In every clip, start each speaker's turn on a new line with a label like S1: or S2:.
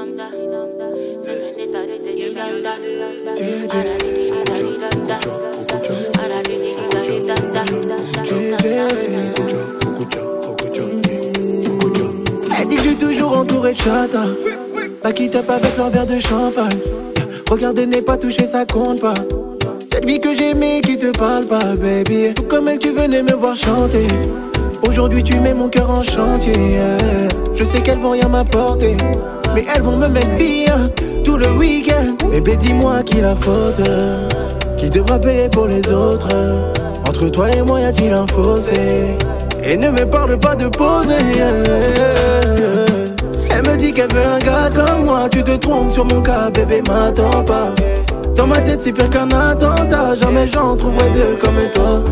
S1: Elle dit que je suis toujours entouré de chata. Pas qui tape avec leur verre de champagne. Regarder n'est pas touché, ça compte pas. Cette vie que j'aimais qui te parle pas, baby. Tout comme elle, tu venais me voir chanter. Aujourd'hui tu mets mon cœur en chantier, yeah. Je sais qu'elles vont rien m'apporter, mais elles vont me mettre bien tout le week-end. Bébé, dis-moi qui la faute, qui devra payer pour les autres. Entre toi et moi y a-t-il un fossé? Et ne me parle pas de poser, yeah. Elle me dit qu'elle veut un gars comme moi. Tu te trompes sur mon cas, bébé, m'attends pas. Dans ma tête c'est pire qu'un attentat. Jamais j'en trouverai deux comme toi.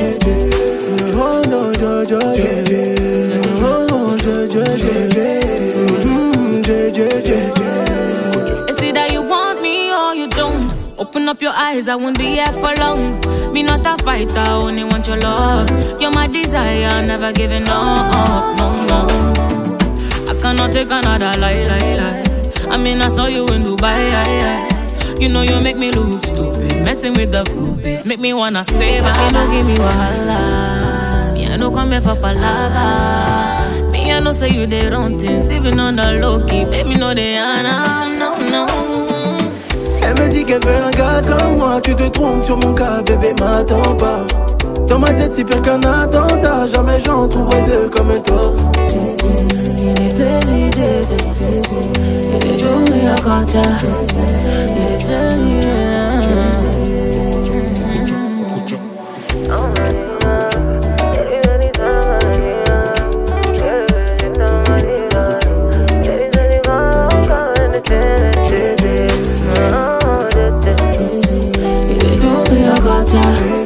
S2: It's either you want me or you don't. Open up your eyes, I won't be here for long. Me not a fighter, only want your love. You're my desire, never giving up, no, no. I cannot take another lie. I mean, I saw you in Dubai, You know you make me lose stupid. Messing with the groupies make me wanna stay back. Me no give me wahala. Me I no come here for palava. Me I no say you the wrong things. Even on the low key, baby no they no.
S1: Elle me dit qu'elle veut un gars comme moi. Tu te trompes sur mon cas, bébé, m'attends pas. Dans ma tête c'est pire qu'un attentat. Jamais j'en trouverai deux comme toi.
S2: Gotcha.